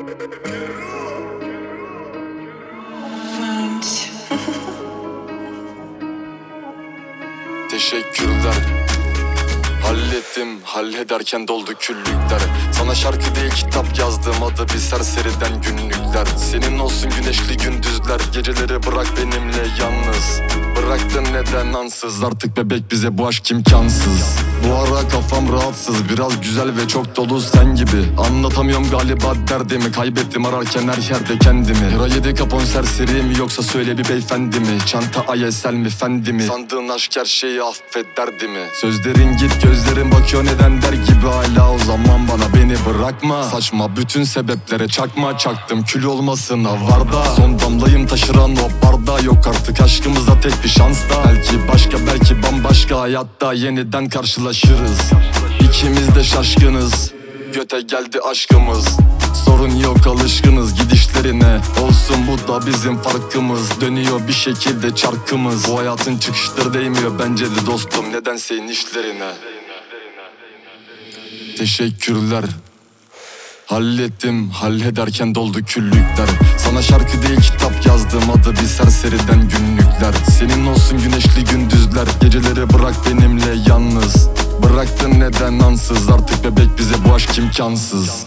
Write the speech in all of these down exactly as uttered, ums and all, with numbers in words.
Teşekkürler. Hallettim, hallederken doldu küllükler. Sana şarkı değil kitap yazdım, adı bir serseriden günlükler. Senin olsun güneşli gündüzler, geceleri bırak benimle yalnız. Bıraktın neden ansız, artık bebek bize bu aşk imkansız. Bu ara kafam rahatsız, biraz güzel ve çok dolu sen gibi. Anlatamıyorum galiba derdimi, kaybettim ararken her yerde kendimi. Hira yedi kapon serseri mi yoksa söyle bir beyefendi mi? Çanta I S L mi fendi mi? Sandığın aşk her şeyi affet derdi mi? Sözlerin git gözlerin bakıyor neden der gibi hala, o zaman bana beni bırakma. Saçma bütün sebeplere çakma çaktım, kül olmasına var da. Son damlayım taşıran o bardağı, yok artık aşkımıza tek bir şans da. Belki başka belki bambaşka hayatta yeniden karşılaşırız. İkimiz de şaşkınız, göte geldi aşkımız. Sorun yok alışkınız gidişlerine, olsun bu da bizim farkımız. Dönüyor bir şekilde çarkımız, bu hayatın çıkışları değmiyor bence de dostum nedense inişlerine. Teşekkürler. Hallettim, hallederken doldu küllükler. Sana şarkı değil kitap yazdım, adı bir serseriden günlükler. Senin olsun güneşli gündüzler, geceleri bırak benimle yalnız. Bıraktın neden ansız, artık bebek bize bu aşk imkansız.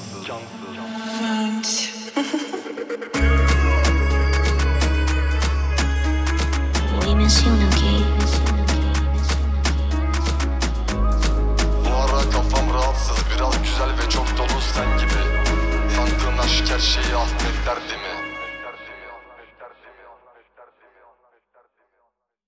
Hoy menciono que